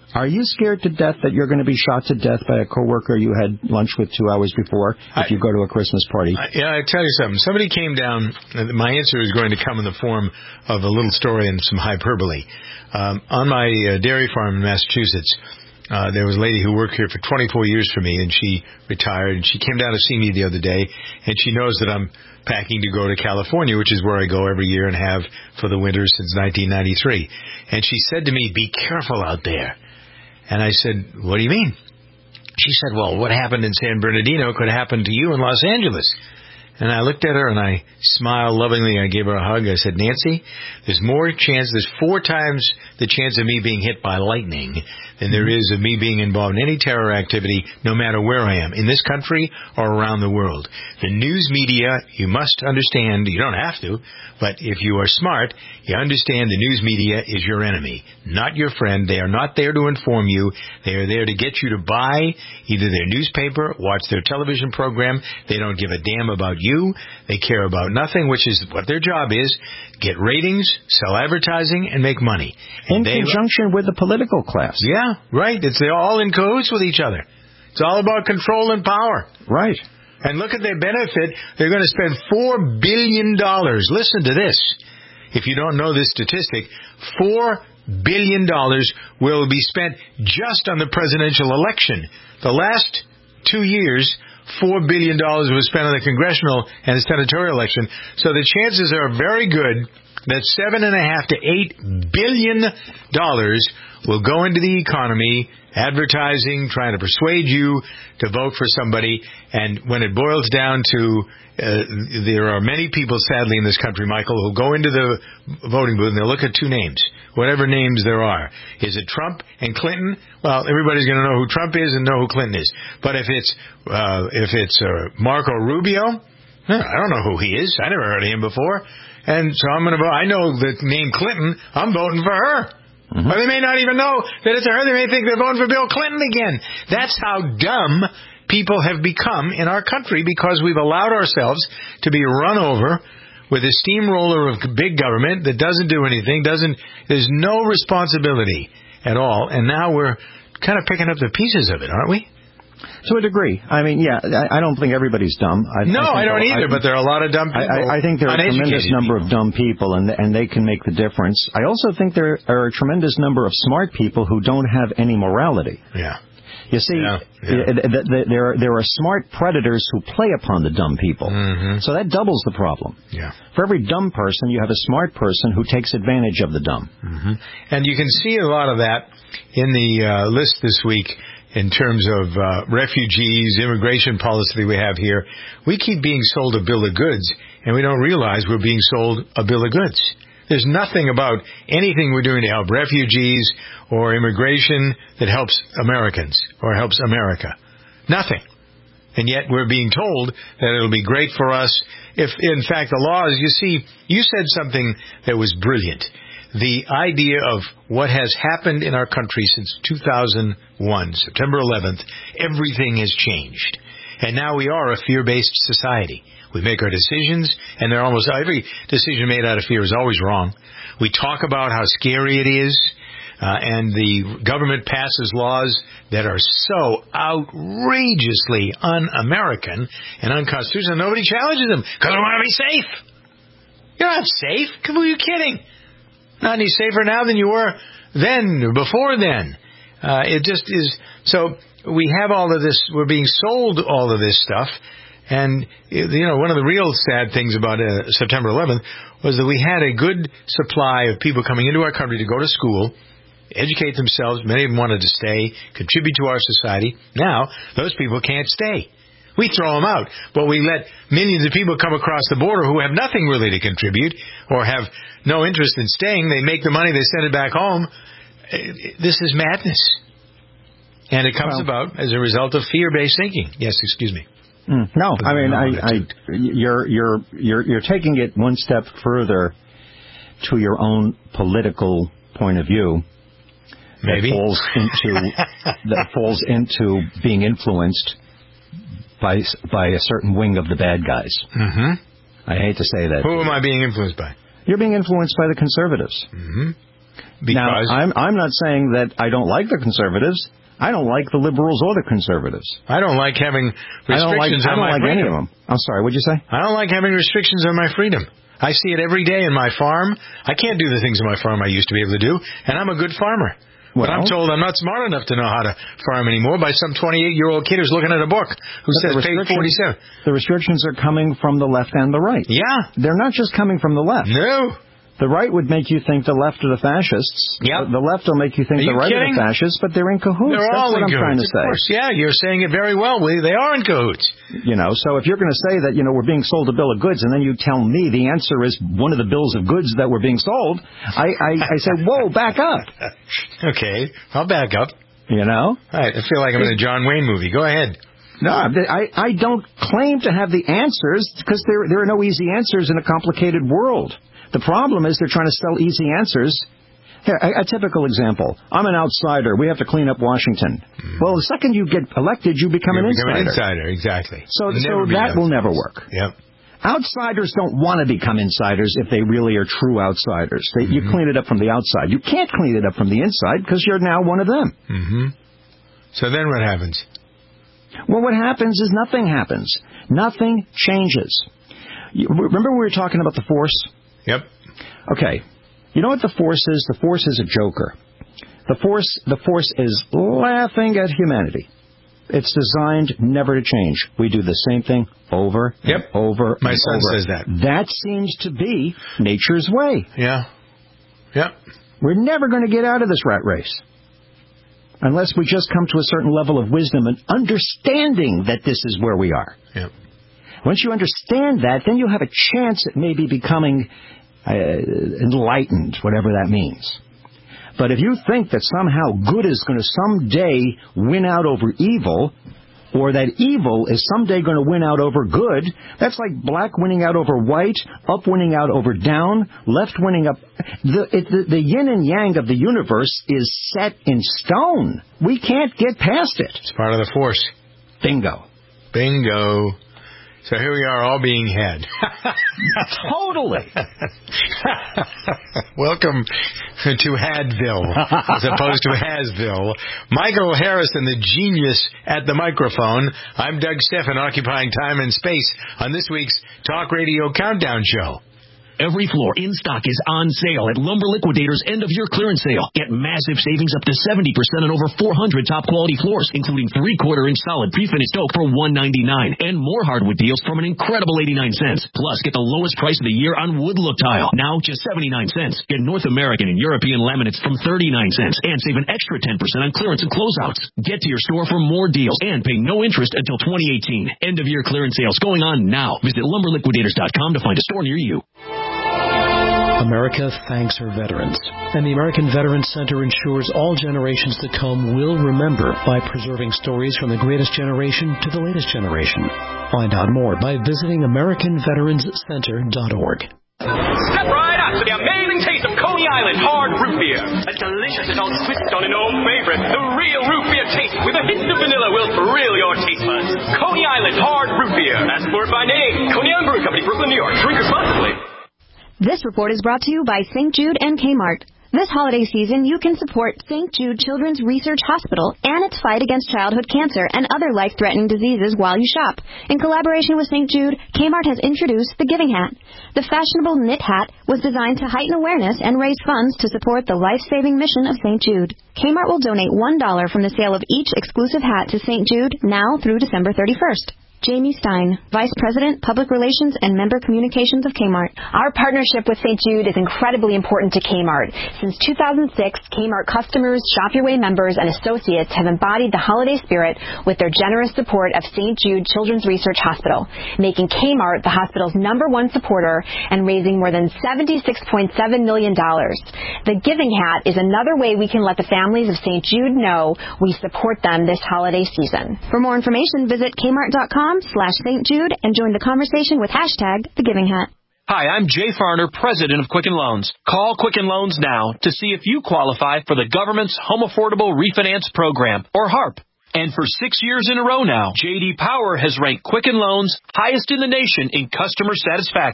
Are you scared to death that you're going to be shot to death by a coworker you had lunch with two hours before if I, you go to a Christmas party? I, yeah, I tell you something. Somebody came down. My answer is going to come in the form of a little story and some hyperbole. Um, on my uh, dairy farm in Massachusetts, uh, there was a lady who worked here for twenty-four years for me, and she retired, and she came down to see me the other day, and she knows that I'm packing to go to California, which is where I go every year and have for the winter since nineteen ninety-three. And she said to me, "Be careful out there." And I said, "What do you mean?" She said, "Well, what happened in San Bernardino could happen to you in Los Angeles." And I looked at her and I smiled lovingly. I gave her a hug. I said, "Nancy, there's more chance, there's four times the chance of me being hit by lightning than there is of me being involved in any terror activity, no matter where I am, in this country or around the world. The news media, you must understand, you don't have to, but if you are smart, you understand the news media is your enemy, not your friend. They are not there to inform you. They are there to get you to buy either their newspaper, watch their television program. They don't give a damn about you. They care about nothing, which is what their job is. Get ratings, sell advertising, and make money. In they, conjunction with the political class. Yeah, right. It's they're all in cahoots with each other. It's all about control and power. Right. And look at their benefit. They're going to spend four billion dollars. Listen to this. If you don't know this statistic, four billion dollars will be spent just on the presidential election. The last two years, four billion dollars was spent on the congressional and the senatorial election. So the chances are very good that seven and a half to eight billion dollars will go into the economy, advertising, trying to persuade you to vote for somebody. And when it boils down to, uh, there are many people, sadly, in this country, Michael, who go into the voting booth and they'll look at two names, whatever names there are. Is it Trump and Clinton? Well, everybody's going to know who Trump is and know who Clinton is. But if it's uh, if it's uh, Marco Rubio, I don't know who he is. I never heard of him before. And so I'm going to vote. I know the name Clinton. I'm voting for her. Mm-hmm. Or they may not even know that it's her. They may think they're voting for Bill Clinton again. That's how dumb people have become in our country because we've allowed ourselves to be run over with a steamroller of big government that doesn't do anything, doesn't, there's no responsibility at all. And now we're kind of picking up the pieces of it, aren't we? To a degree. I mean, yeah, I, I don't think everybody's dumb. I, no, I, I don't either, I, but there are a lot of dumb people. I, I think there are a tremendous number people. of dumb people, and and they can make the difference. I also think there are a tremendous number of smart people who don't have any morality. Yeah. You see, yeah, yeah. th- th- th- there are there are smart predators who play upon the dumb people. Mm-hmm. So that doubles the problem. Yeah. For every dumb person, you have a smart person who takes advantage of the dumb. Mm-hmm. And you can see a lot of that in the uh, list this week. In terms of uh, refugees, immigration policy we have here, we keep being sold a bill of goods, and we don't realize we're being sold a bill of goods. There's nothing about anything we're doing to help refugees or immigration that helps Americans or helps America. Nothing. And yet we're being told that it'll be great for us if, in fact, the laws, you see, you said something that was brilliant. The idea of what has happened in our country since two thousand one, September eleventh, everything has changed. And now we are a fear-based society. We make our decisions, and they're almost every decision made out of fear is always wrong. We talk about how scary it is, uh, and the government passes laws that are so outrageously un-American and unconstitutional. Nobody challenges them because we want to be safe. You're not safe. Who are you kidding? Not any safer now than you were then, before then. Uh, it just is. So we have all of this. We're being sold all of this stuff. And, you know, one of the real sad things about uh, September eleventh was that we had a good supply of people coming into our country to go to school, educate themselves. Many of them wanted to stay, contribute to our society. Now, those people can't stay. We throw them out, but we let millions of people come across the border who have nothing really to contribute or have no interest in staying. They make the money, they send it back home. This is madness. And it comes well, about as a result of fear-based thinking. Yes, excuse me. Mm, no, I mean, I, I, you're, you're, you're, you're taking it one step further to your own political point of view. Maybe. That falls into, that falls into being influenced by by a certain wing of the bad guys. Mm-hmm. I hate to say that. Who am I being influenced by? You're being influenced by the conservatives. Mm-hmm. Because now, I'm I'm not saying that I don't like the conservatives. I don't like the liberals or the conservatives. I don't like having restrictions I don't like, on my I don't like freedom. any of them. I'm sorry, what'd you say? I don't like having restrictions on my freedom. I see it every day in my farm. I can't do the things in my farm I used to be able to do, and I'm a good farmer. Well, but I'm told I'm not smart enough to know how to farm anymore by some twenty-eight-year-old kid who's looking at a book who says page forty-seven. The restrictions are coming from the left and the right. Yeah. They're not just coming from the left. No. The right would make you think the left are the fascists. Yep. The left will make you think Are the you right kidding? are the fascists, but they're in cahoots. They're That's all what in I'm trying to cahoots. say. Of course, yeah, you're saying it very well, Willie. They are in cahoots. You know, so if you're going to say that, you know, we're being sold a bill of goods, and then you tell me the answer is one of the bills of goods that were being sold, I, I, I say, whoa, back up. Okay, I'll back up. You know? All right, I feel like I'm in a John Wayne movie. Go ahead. No, I, I don't claim to have the answers, because there, there are no easy answers in a complicated world. The problem is they're trying to sell easy answers. Here, a, a typical example. I'm an outsider. We have to clean up Washington. Mm. Well, the second you get elected, you become you an become insider. an insider, exactly. So, so that will never work. Yep. Outsiders don't want to become insiders if they really are true outsiders. They, mm-hmm. You clean it up from the outside. You can't clean it up from the inside because you're now one of them. Mm-hmm. So then what happens? Well, what happens is nothing happens. Nothing changes. You, remember we were talking about the force? Yep. Okay. You know what the force is? The force is a joker. The force, the force is laughing at humanity. It's designed never to change. We do the same thing over yep. and over My and son over. says that. That seems to be nature's way. Yeah. Yep. We're never going to get out of this rat race unless we just come to a certain level of wisdom and understanding that this is where we are. Yep. Once you understand that, then you have a chance at maybe becoming uh, enlightened, whatever that means. But if you think that somehow good is going to someday win out over evil, or that evil is someday going to win out over good, that's like black winning out over white, up winning out over down, left winning up. The, it, the, the yin and yang of the universe is set in stone. We can't get past it. It's part of the force. Bingo. Bingo. So here we are, all being had. Totally. Welcome to Hadville, as opposed to Hasville. Michael Harrison, the genius at the microphone. I'm Doug Steffen, occupying time and space on this week's Talk Radio Countdown Show. Every floor in stock is on sale at Lumber Liquidators' end-of-year clearance sale. Get massive savings up to seventy percent on over four hundred top-quality floors, including three-quarter inch solid pre-finished oak for one ninety-nine, and more hardwood deals from an incredible eighty-nine cents. Plus, get the lowest price of the year on wood look tile, now just seventy-nine cents. Get North American and European laminates from thirty-nine cents, and save an extra ten percent on clearance and closeouts. Get to your store for more deals and pay no interest until twenty eighteen. End-of-year clearance sales going on now. Visit lumber liquidators dot com to find a store near you. America thanks her veterans, and the American Veterans Center ensures all generations to come will remember by preserving stories from the greatest generation to the latest generation. Find out more by visiting american veterans center dot org. Step right up to the amazing taste of Coney Island hard root beer. A delicious adult twist on an old favorite. The real root beer taste with a hint of vanilla will thrill your taste buds. Coney Island hard root beer. That's for by name. Coney Island Brewing Company, Brooklyn, New York. Drink responsibly. This report is brought to you by Saint Jude and Kmart. This holiday season, you can support Saint Jude Children's Research Hospital and its fight against childhood cancer and other life-threatening diseases while you shop. In collaboration with Saint Jude, Kmart has introduced the Giving Hat. The fashionable knit hat was designed to heighten awareness and raise funds to support the life-saving mission of Saint Jude. Kmart will donate one dollar from the sale of each exclusive hat to Saint Jude now through December thirty-first. Jamie Stein, Vice President, Public Relations and Member Communications of Kmart. Our partnership with Saint Jude is incredibly important to Kmart. Since two thousand six, Kmart customers, Shop Your Way members, and associates have embodied the holiday spirit with their generous support of Saint Jude Children's Research Hospital, making Kmart the hospital's number one supporter and raising more than seventy-six point seven million dollars. The Giving Hat is another way we can let the families of Saint Jude know we support them this holiday season. For more information, visit kmart dot com slash Saint Jude and join the conversation with hashtag The Giving Hat. Hi, I'm Jay Farner, president of Quicken Loans. Call Quicken Loans now to see if you qualify for the government's Home Affordable Refinance Program, or HARP. And for six years in a row now, J D Power has ranked Quicken Loans highest in the nation in customer satisfaction.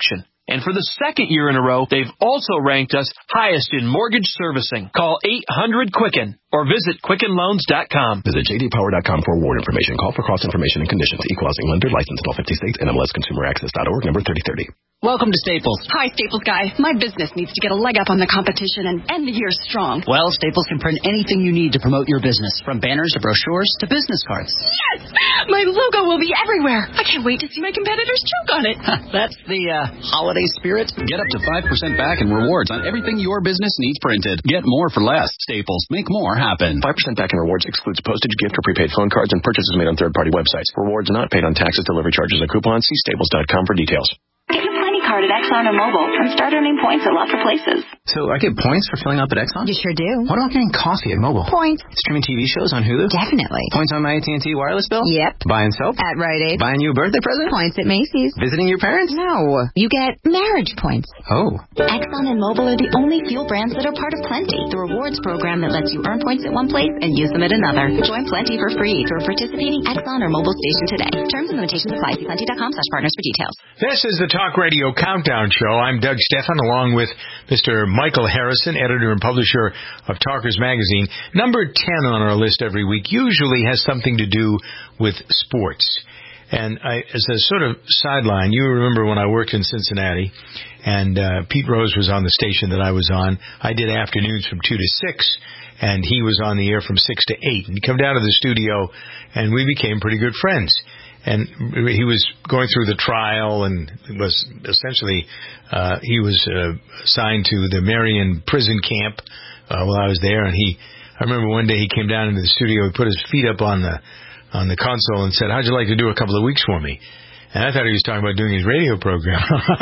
And for the second year in a row, they've also ranked us highest in mortgage servicing. Call eight hundred Quicken or visit Quicken Loans dot com. Visit J D Power dot com for award information. Call for cross information and conditions. Equal housing lender, licensed in all fifty states, N M L S Consumer Access dot org, number thirty thirty. Welcome to Staples. Hi, Staples guy. My business needs to get a leg up on the competition and end the year strong. Well, Staples can print anything you need to promote your business, from banners to brochures to business cards. Yes! My logo will be everywhere. I can't wait to see my competitors choke on it. That's the uh, holiday spirit. Get up to five percent back in rewards on everything your business needs printed. Get more for less. Staples. Make more happen. five percent back in rewards excludes postage, gift, or prepaid phone cards and purchases made on third-party websites. Rewards not paid on taxes, delivery charges, or coupons. See Staples dot com for details. Get your Plenty card at Exxon or Mobil and start earning points at lots of places. So I get points for filling up at Exxon? You sure do. What about getting coffee at Mobil? Points. Streaming T V shows on Hulu? Definitely. Points on my A T and T wireless bill? Yep. Buying soap? At Rite Aid. Buying you a birthday present? Points at Macy's. Visiting your parents? No. You get marriage points. Oh. Exxon and Mobil are the only fuel brands that are part of Plenty, the rewards program that lets you earn points at one place and use them at another. Join Plenty for free through a participating Exxon or Mobil station today. Terms and limitations apply. See plenty dot com slash partners for details. This is the Talk Radio Countdown Show. I'm Doug Stephan, along with Mister Michael Harrison, editor and publisher of Talkers Magazine. Number ten on our list every week usually has something to do with sports. And I, as a sort of sideline, you remember when I worked in Cincinnati, and uh, Pete Rose was on the station that I was on. I did afternoons from two to six, and he was on the air from six to eight. And he'd come down to the studio, and we became pretty good friends. And he was going through the trial, and it was essentially uh, he was uh, assigned to the Marion prison camp uh, while I was there. And he, I remember one day he came down into the studio, he put his feet up on the on the console and said, "How'd you like to do a couple of weeks for me?" And I thought he was talking about doing his radio program.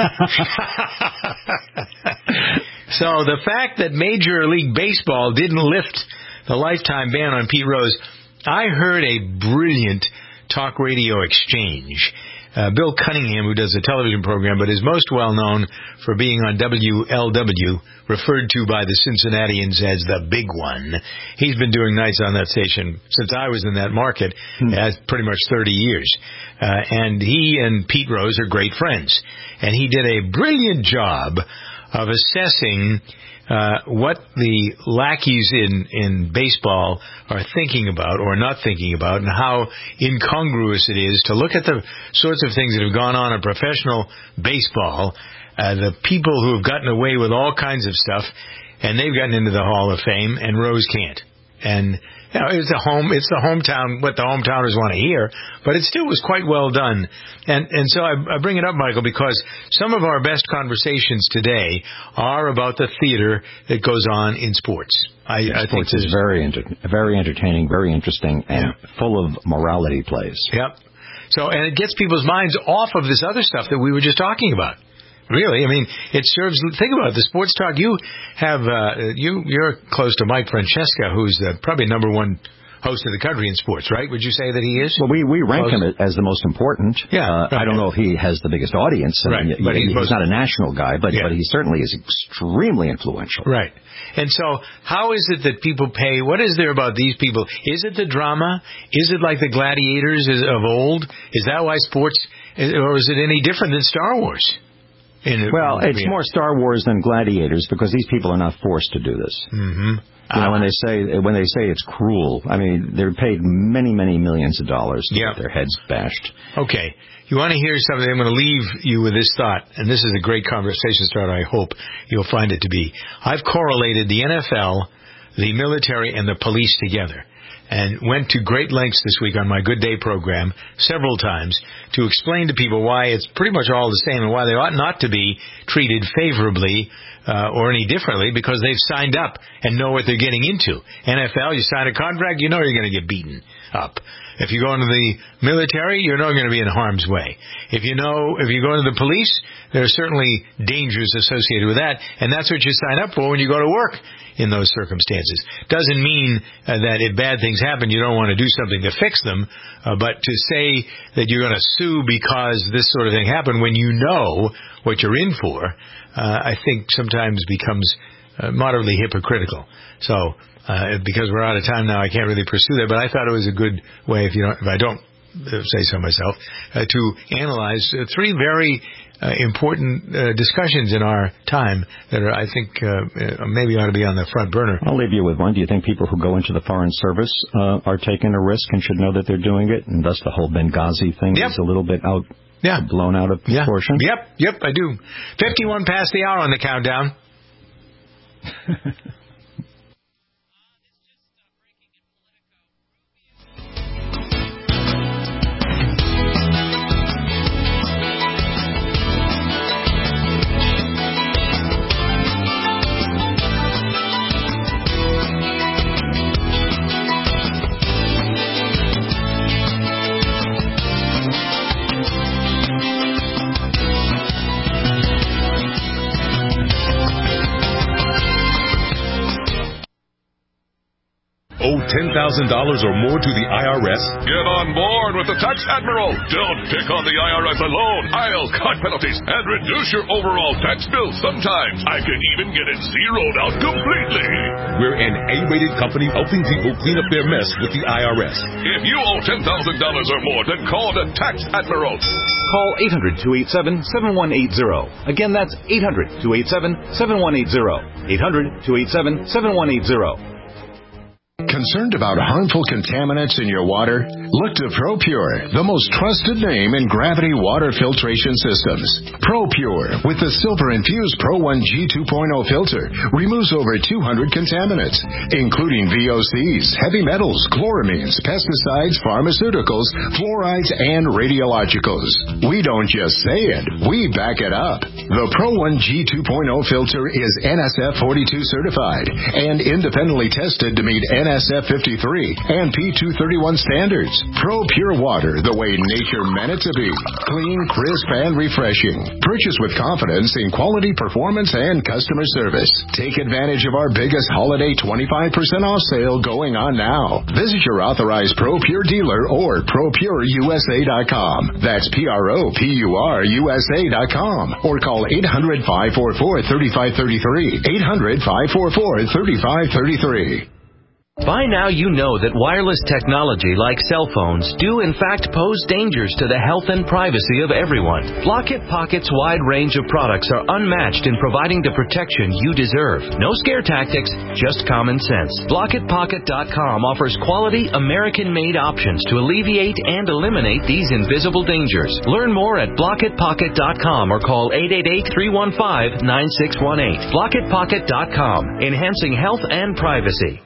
So the fact that Major League Baseball didn't lift the lifetime ban on Pete Rose, I heard a brilliant talk radio exchange. Uh, Bill Cunningham, who does a television program, but is most well known for being on W L W, referred to by the Cincinnatians as the Big One. He's been doing nights on that station since I was in that market, hmm. as pretty much thirty years. Uh, and he and Pete Rose are great friends. And he did a brilliant job of assessing Uh, what the lackeys in, in baseball are thinking about or not thinking about, and how incongruous it is to look at the sorts of things that have gone on in professional baseball, uh, the people who have gotten away with all kinds of stuff, and they've gotten into the Hall of Fame, and Rose can't. And you know, it's a home, it's the hometown, what the hometowners want to hear, but it still was quite well done. And and so I, I bring it up, Michael, because some of our best conversations today are about the theater that goes on in sports. I, yeah, I sports think is very enter- very entertaining, very interesting, and yeah. full of morality plays. Yep. So, and it gets people's minds off of this other stuff that we were just talking about. Really, I mean, it serves. Think about it. The sports talk. You have uh, you. You're close to Mike Francesca, who's the probably number one host of the country in sports, right? Would you say that he is? Well, we we rank close? him as the most important. Yeah. Uh, right. I don't know if he has the biggest audience. I right. mean, but he, he's, he's not a national guy, but yeah. but he certainly is extremely influential. Right. And so, how is it that people pay? What is there about these people? Is it the drama? Is it like the gladiators of old? Is that why sports, or is it any different than Star Wars? In, well, in, it's yeah. more Star Wars than Gladiators because these people are not forced to do this. Mm-hmm. You know, when they say when they say it's cruel, I mean, they're paid many, many millions of dollars to yeah. get their heads bashed. Okay. You want to hear something? I'm going to leave you with this thought, and this is a great conversation starter. I hope you'll find it to be. I've correlated the N F L, the military, and the police together, and went to great lengths this week on my Good Day program several times to explain to people why it's pretty much all the same and why they ought not to be treated favorably uh, or any differently because they've signed up and know what they're getting into. N F L, you sign a contract, you know you're going to get beaten up. If you go into the military, you're not going to be in harm's way. If you know, if you go into the police, there are certainly dangers associated with that, and that's what you sign up for when you go to work in those circumstances. Doesn't mean uh, that if bad things happen, you don't want to do something to fix them, uh, but to say that you're going to sue because this sort of thing happened when you know what you're in for, uh, I think sometimes becomes uh, moderately hypocritical. So, Uh, because we're out of time now, I can't really pursue that, but I thought it was a good way, if you don't, if I don't say so myself, uh, to analyze uh, three very uh, important uh, discussions in our time that are, I think, uh, maybe ought to be on the front burner. I'll leave you with one. Do you think people who go into the Foreign Service uh, are taking a risk and should know that they're doing it, and thus the whole Benghazi thing Yep. is a little bit out, yeah. blown out of proportion? Yeah. Yep, yep, I do. fifty-one past the hour on the countdown. Owe ten thousand dollars or more to the I R S? Get on board with the Tax Admiral. Don't pick on the I R S alone. I'll cut penalties and reduce your overall tax bill. Sometimes I can even get it zeroed out completely. We're an A-rated company helping people clean up their mess with the I R S. If you owe ten thousand dollars or more, then call the Tax Admiral. Call eight hundred, two eight seven, seven one eight zero. Again, that's eight hundred, two eight seven, seven one eight zero. eight hundred, two eight seven, seven one eight zero. Concerned about harmful contaminants in your water? Look to ProPure, the most trusted name in gravity water filtration systems. ProPure, with the silver-infused Pro one G two point oh filter, removes over two hundred contaminants, including V O Cs, heavy metals, chloramines, pesticides, pharmaceuticals, fluorides, and radiologicals. We don't just say it, we back it up. The Pro one G two point oh filter is N S F forty-two certified and independently tested to meet N S F fifty-three and P two thirty-one standards. Pro Pure Water, the way nature meant it to be. Clean, crisp, and refreshing. Purchase with confidence in quality, performance, and customer service. Take advantage of our biggest holiday twenty-five percent off sale going on now. Visit your authorized Pro Pure dealer or pro pure U S A dot com. That's P R O P U R U S A dot com. Or call eight hundred, five four four, three five three three. eight hundred, five four four, three five three three. By now you know that wireless technology like cell phones do in fact pose dangers to the health and privacy of everyone. Blockit Pocket's wide range of products are unmatched in providing the protection you deserve. No scare tactics, just common sense. Blockit Pocket dot com offers quality American-made options to alleviate and eliminate these invisible dangers. Learn more at Blockit Pocket dot com or call eight eight eight, three one five, nine six one eight. Blockit Pocket dot com, enhancing health and privacy.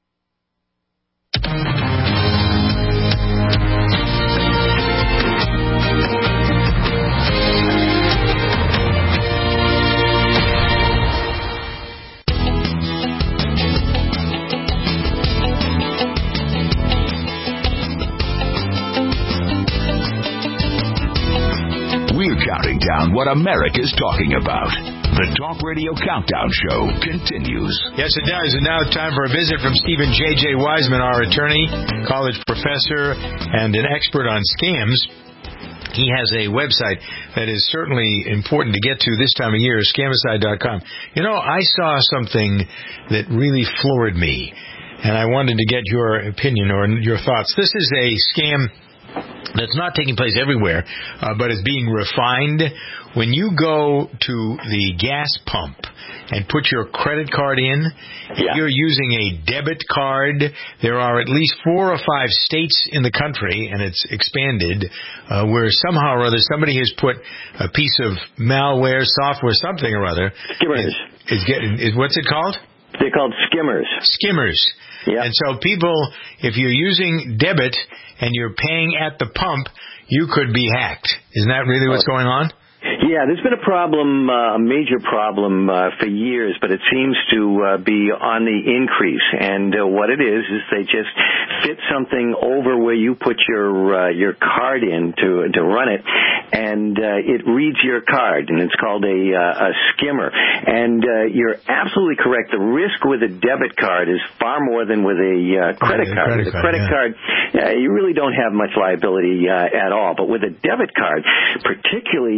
We're counting down what America's talking about. The Talk Radio Countdown Show continues. Yes, it does. And now it's time for a visit from Stephen J J. Wiseman, our attorney, college professor, and an expert on scams. He has a website that is certainly important to get to this time of year, scamicide dot com. You know, I saw something that really floored me, and I wanted to get your opinion or your thoughts. This is a scam that's not taking place everywhere, uh, but is being refined. When you go to the gas pump and put your credit card in, yeah. if you're using a debit card, there are at least four or five states in the country, and it's expanded, uh, where somehow or other somebody has put a piece of malware, software, something or other. Skimmers. Is, is getting, is, what's it called? They're called skimmers. Skimmers. Yeah. And so people, if you're using debit and you're paying at the pump, you could be hacked. Isn't that really what's going on? Yeah, there's been a problem, uh, a major problem uh, for years, but it seems to uh, be on the increase. And uh, what it is is they just fit something over where you put your uh, your card in to to run it, and uh, it reads your card, and it's called a uh, a skimmer. And uh, you're absolutely correct. The risk with a debit card is far more than with a uh, credit yeah, card. Credit with a card, credit yeah. card, uh, you really don't have much liability uh, at all. But with a debit card, particularly if you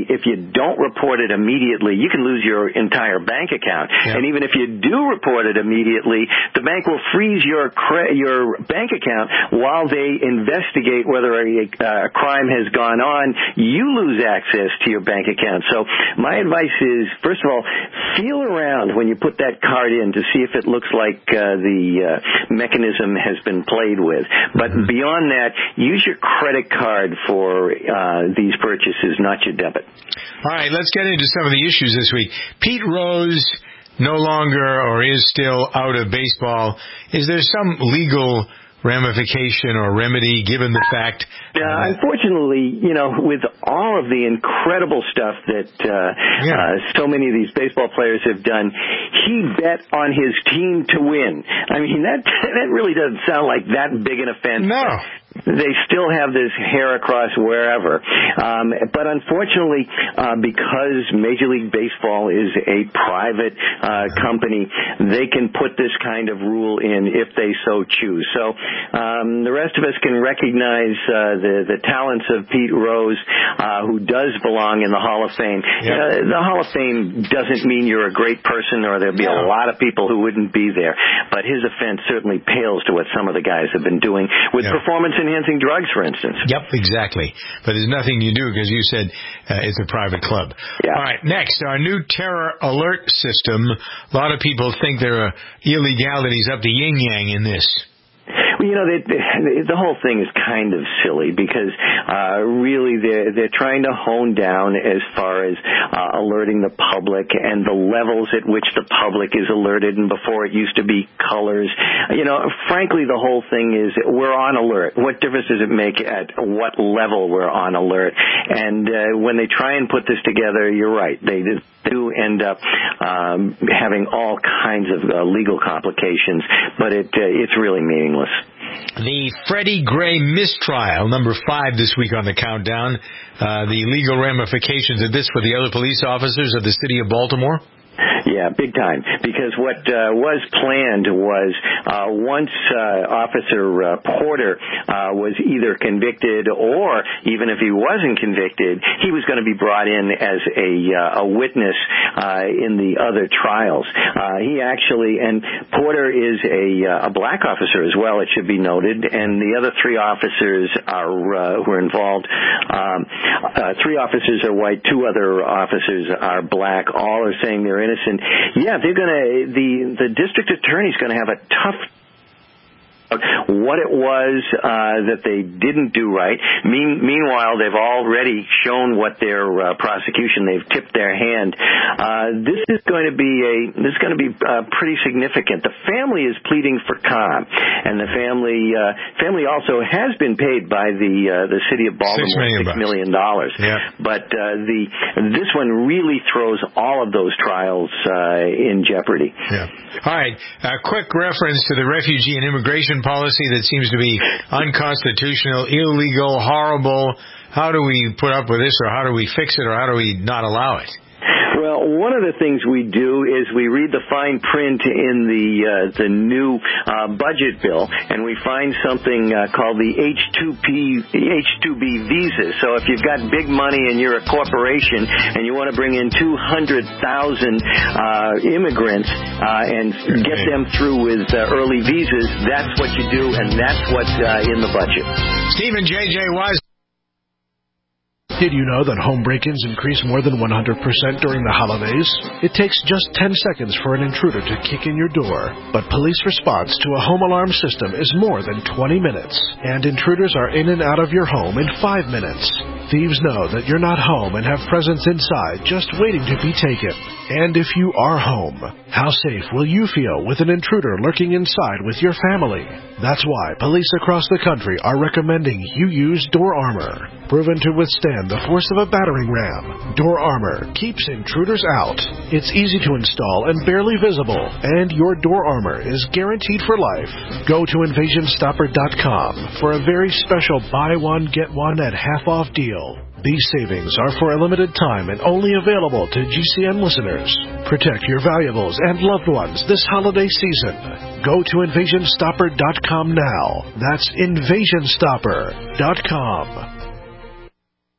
don't report it immediately, you can lose your entire bank account. Yep. And even if you do report it immediately, the bank will freeze your cre- your bank account while they investigate whether a, uh, a crime has gone on. You lose access to your bank account. So my advice is, first of all, feel around when you put that card in to see if it looks like uh, the uh, mechanism has been played with. But mm-hmm. beyond that, use your credit card for uh, these purchases, not your debit. All right, let's get into some of the issues this week. Pete Rose no longer or is still out of baseball. Is there some legal ramification or remedy given the fact? Uh, unfortunately, you know, with all of the incredible stuff that uh, yeah. uh, so many of these baseball players have done, he bet on his team to win. I mean, that that really doesn't sound like that big an offense. No. They still have this hair across wherever. Um, but unfortunately, uh, because Major League Baseball is a private uh, company, they can put this kind of rule in if they so choose. So um, the rest of us can recognize uh, the, the talents of Pete Rose, uh, who does belong in the Hall of Fame. Yep. Uh, the Hall of Fame doesn't mean you're a great person or there'll be a lot of people who wouldn't be there. But his offense certainly pales to what some of the guys have been doing with yep. performance enhancing drugs, for instance. Yep, exactly. But there's nothing you do because you said uh, it's a private club. Yeah. All right, next, our new terror alert system. A lot of people think there are illegalities up the yin-yang in this. Well, you know, they, they, the whole thing is kind of silly because uh, really they're, they're trying to hone down as far as uh, alerting the public and the levels at which the public is alerted, and before it used to be colors. You know, frankly, the whole thing is we're on alert. What difference does it make at what level we're on alert? And uh, when they try and put this together, you're right. They do end up um, having all kinds of uh, legal complications, but it uh, it's really meaningless. The Freddie Gray mistrial, number five this week on the countdown. Uh, the legal ramifications of this for the other police officers of the city of Baltimore? Yeah, big time. Because what uh, was planned was uh, once uh, Officer uh, Porter uh, was either convicted or even if he wasn't convicted, he was going to be brought in as a, uh, a witness uh, in the other trials. Uh, he actually, and Porter is a, uh, a black officer as well, it should be noted, and the other three officers are uh, who are involved. Um, uh, three officers are white, two other officers are black. All are saying they're innocent. Yeah, they're gonna. The the district attorney's going to have a tough. What it was uh, that they didn't do right. Mean, meanwhile, they've already shown what their uh, prosecution. They've tipped their hand. Uh, this is going to be a. This is going to be uh, pretty significant. The family is pleading for calm, and the family uh, family also has been paid by the uh, the city of Baltimore six million, six million dollars. Yeah. But uh, the this one really throws all of those trials uh, in jeopardy. Yeah. All right. A quick reference to the refugee and immigration policy that seems to be unconstitutional, illegal, horrible. How do we put up with this, or how do we fix it, or how do we not allow it? Well, one of the things we do is we read the fine print in the uh, the new uh, budget bill, and we find something uh, called the H two B H two B visas. So if you've got big money and you're a corporation and you want to bring in two hundred thousand uh, immigrants uh, and get them through with uh, early visas, that's what you do, and that's what's uh, in the budget. Stephen J J Wise. Did you know that home break-ins increase more than one hundred percent during the holidays? It takes just ten seconds for an intruder to kick in your door, but police response to a home alarm system is more than twenty minutes, and intruders are in and out of your home in five minutes. Thieves know that you're not home and have presents inside just waiting to be taken. And if you are home, how safe will you feel with an intruder lurking inside with your family? That's why police across the country are recommending you use Door Armor. Proven to withstand the force of a battering ram, Door Armor keeps intruders out. It's easy to install and barely visible, and your Door Armor is guaranteed for life. Go to invasion stopper dot com for a very special buy one, get one at half off deal. These savings are for a limited time and only available to G C N listeners. Protect your valuables and loved ones this holiday season. Go to invasion stopper dot com now. That's invasion stopper dot com.